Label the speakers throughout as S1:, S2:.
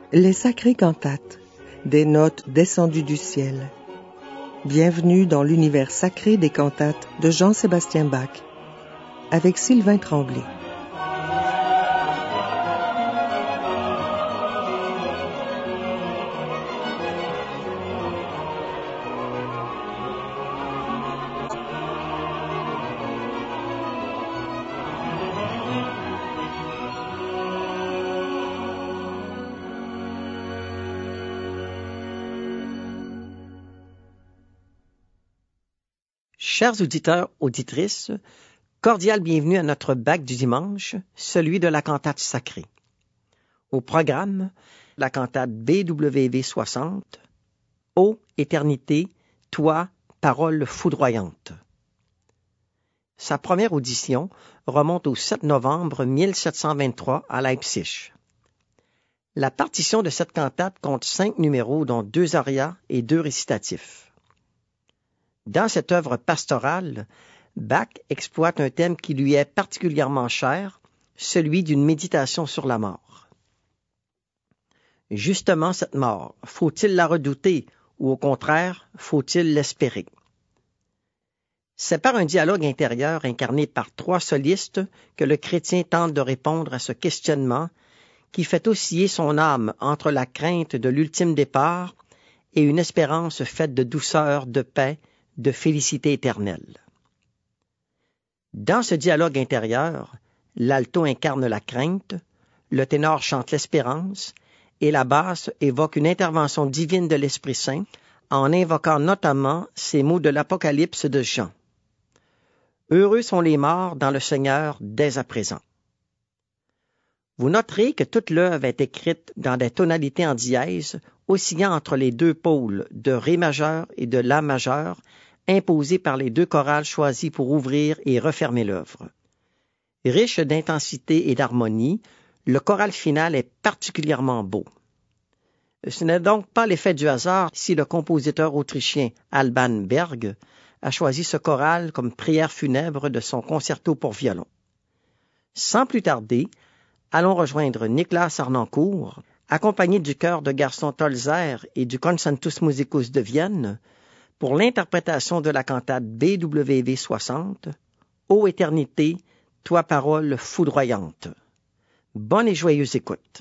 S1: Les sacrées cantates, des notes descendues du ciel. Bienvenue dans l'univers sacré des cantates de Jean-Sébastien Bach, avec Sylvain Tremblay.
S2: Chers auditeurs, auditrices, cordial bienvenue à notre Bach du dimanche, celui de la cantate sacrée. Au programme, la cantate BWV 60, Ô éternité, toi, parole foudroyante. Sa première audition remonte au 7 novembre 1723 à Leipzig. La partition de cette cantate compte 5 numéros, dont 2 arias et 2 récitatifs. Dans cette œuvre pastorale, Bach exploite un thème qui lui est particulièrement cher, celui d'une méditation sur la mort. Justement, cette mort, faut-il la redouter ou au contraire, faut-il l'espérer? C'est par un dialogue intérieur incarné par 3 solistes que le chrétien tente de répondre à ce questionnement qui fait osciller son âme entre la crainte de l'ultime départ et une espérance faite de douceur, de paix, de félicité éternelle. Dans ce dialogue intérieur, l'alto incarne la crainte, le ténor chante l'espérance et la basse évoque une intervention divine de l'Esprit Saint en invoquant notamment ces mots de l'Apocalypse de Jean. « Heureux sont les morts dans le Seigneur dès à présent. » Vous noterez que toute l'œuvre est écrite dans des tonalités en dièse, oscillant entre les 2 pôles de Ré majeur et de La majeur, imposés par les 2 chorales choisis pour ouvrir et refermer l'œuvre. Riche d'intensité et d'harmonie, le choral final est particulièrement beau. Ce n'est donc pas l'effet du hasard si le compositeur autrichien Alban Berg a choisi ce choral comme prière funèbre de son concerto pour violon. Sans plus tarder, allons rejoindre Niklas Harnoncourt, accompagné du chœur de garçons Tolzer et du Concentus Musicus de Vienne, pour l'interprétation de la cantate BWV 60, Ô éternité, toi parole foudroyante. Bonne et joyeuse écoute.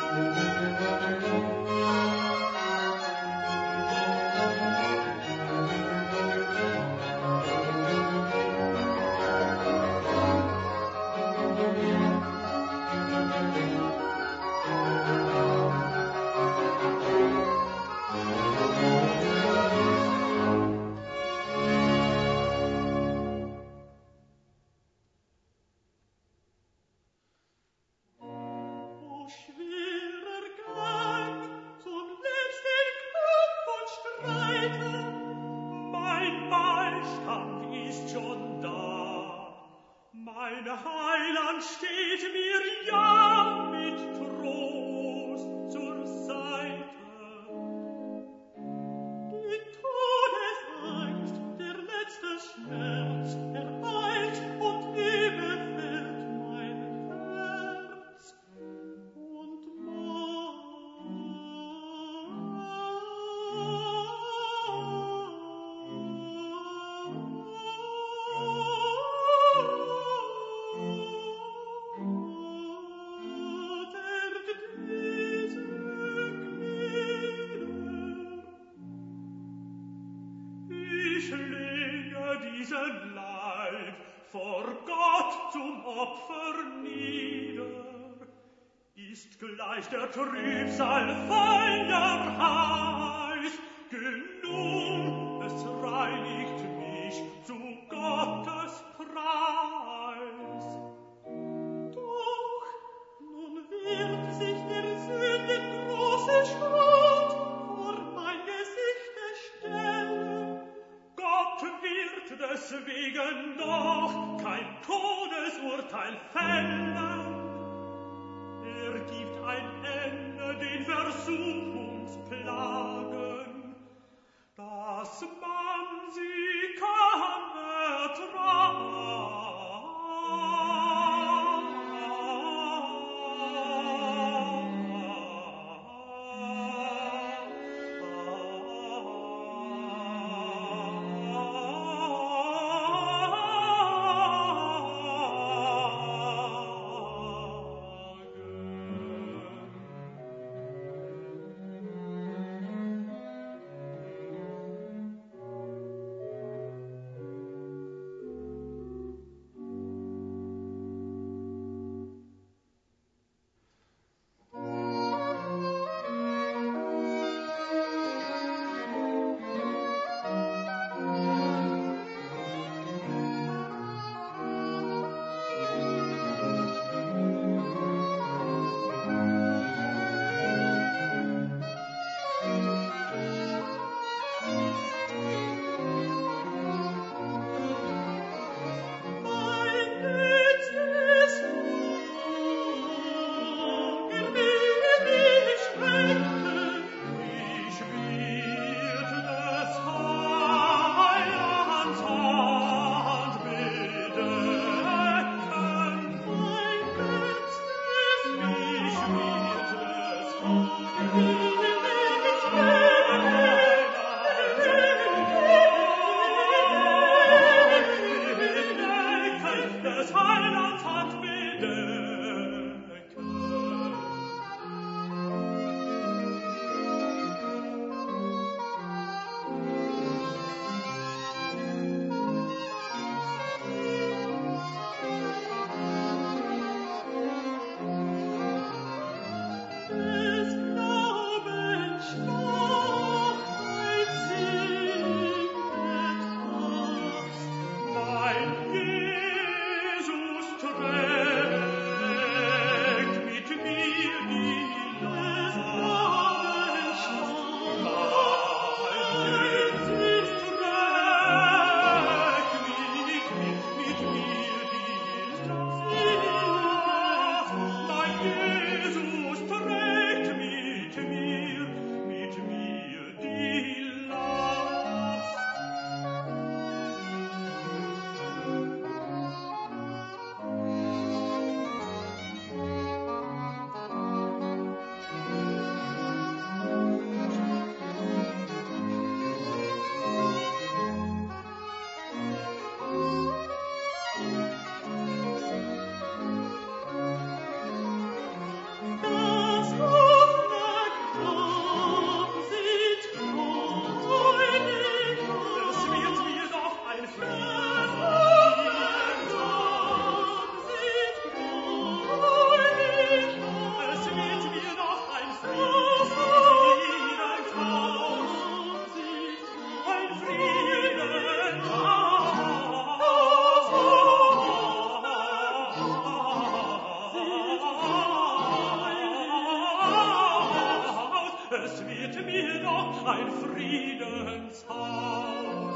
S3: Der Trübsal Feuer heiß, genug, es reinigt mich zu Gottes Preis. Doch nun wird sich der Sünde große Schuld vor mein Gesicht stellen. Gott wird deswegen doch kein Todesurteil fällen. Gibt ein Ende den Versuchungsplagen, dass man sie kann ertragen. es wird mir doch ein Friedenshaus.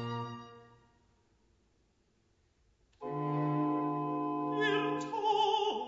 S3: Ihr Tod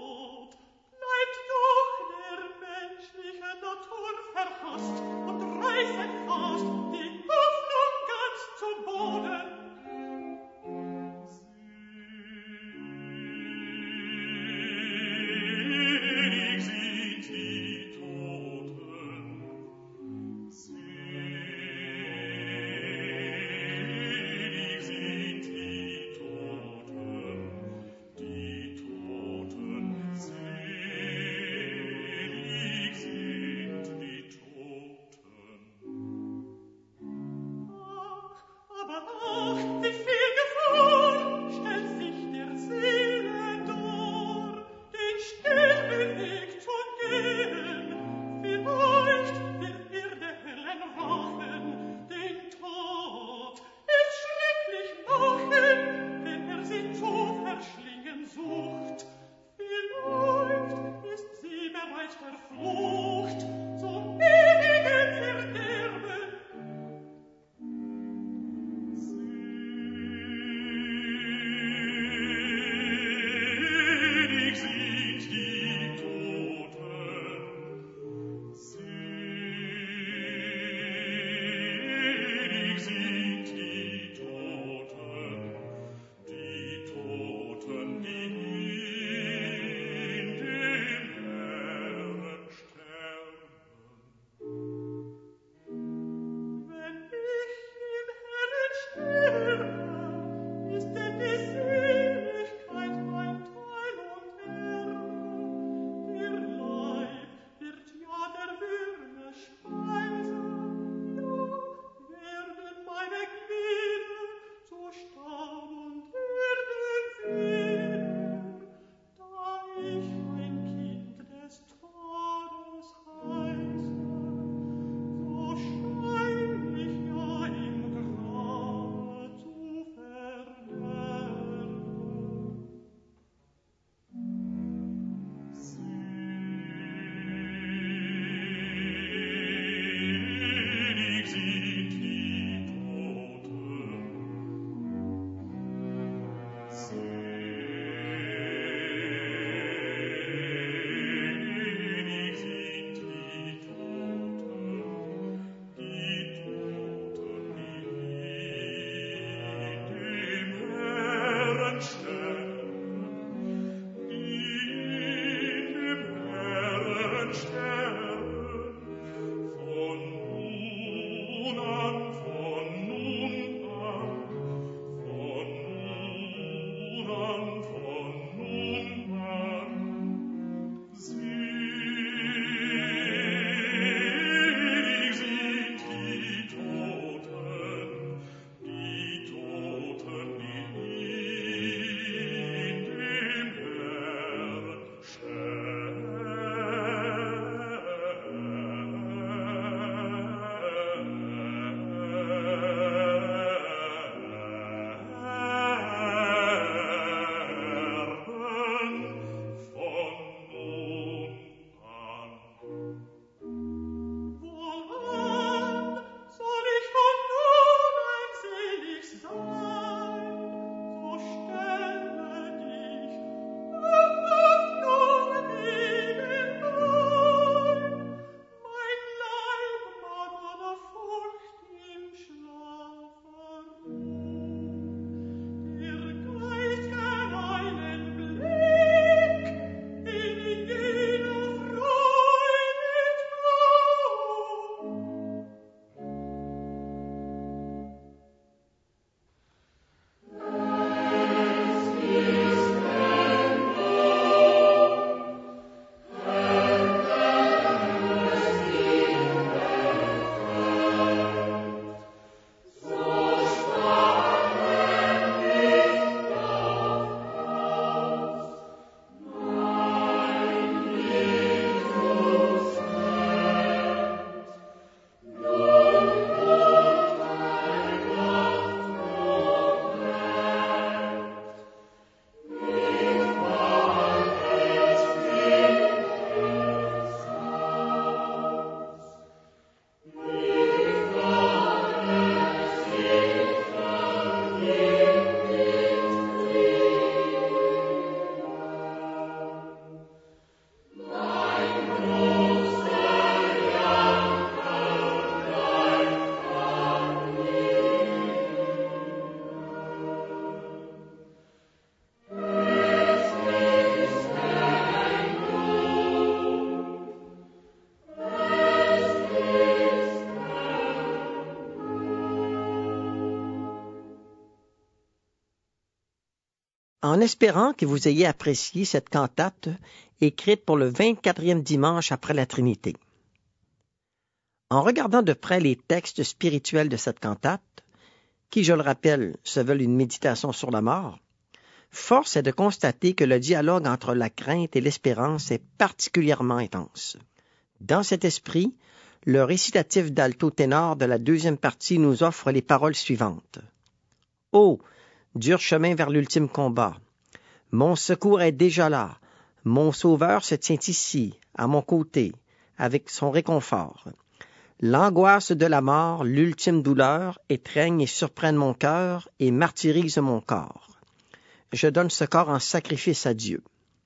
S2: En espérant que vous ayez apprécié cette cantate écrite pour le 24e dimanche après la Trinité. En regardant de près les textes spirituels de cette cantate, qui, je le rappelle, se veulent une méditation sur la mort, force est de constater que le dialogue entre la crainte et l'espérance est particulièrement intense. Dans cet esprit, le récitatif d'alto-ténor de la deuxième partie nous offre les paroles suivantes. « Oh, dur chemin vers l'ultime combat! Mon secours est déjà là. Mon sauveur se tient ici, à mon côté, avec son réconfort. L'angoisse de la mort, l'ultime douleur, étreignent et surprennent mon cœur et martyrisent mon corps. Je donne ce corps en sacrifice à Dieu. »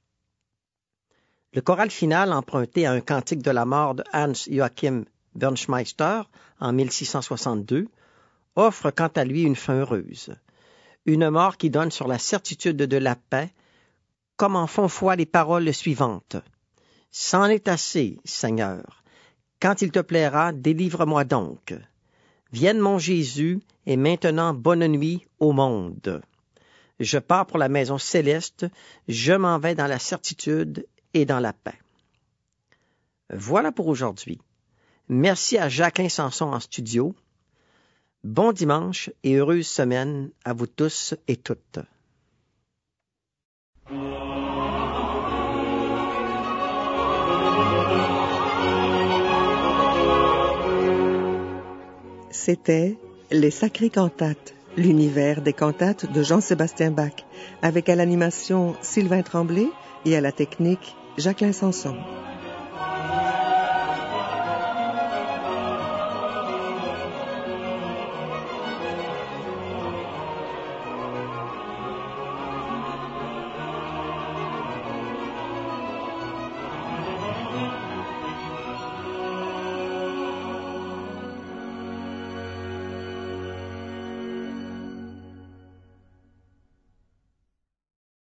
S2: Le choral final, emprunté à un cantique de la mort de Hans Joachim Bernschmeister en 1662, offre quant à lui une fin heureuse. Une mort qui donne sur la certitude de la paix, comme en font foi les paroles suivantes. « C'en est assez, Seigneur. Quand il te plaira, délivre-moi donc. Vienne mon Jésus, et maintenant bonne nuit au monde. Je pars pour la maison céleste, je m'en vais dans la certitude et dans la paix. » Voilà pour aujourd'hui. Merci à Jacqueline Sanson en studio. Bon dimanche et heureuse semaine à vous tous et toutes.
S1: C'était Les Sacrées Cantates, l'univers des cantates de Jean-Sébastien Bach, avec à l'animation Sylvain Tremblay et à la technique Jacqueline Sanson.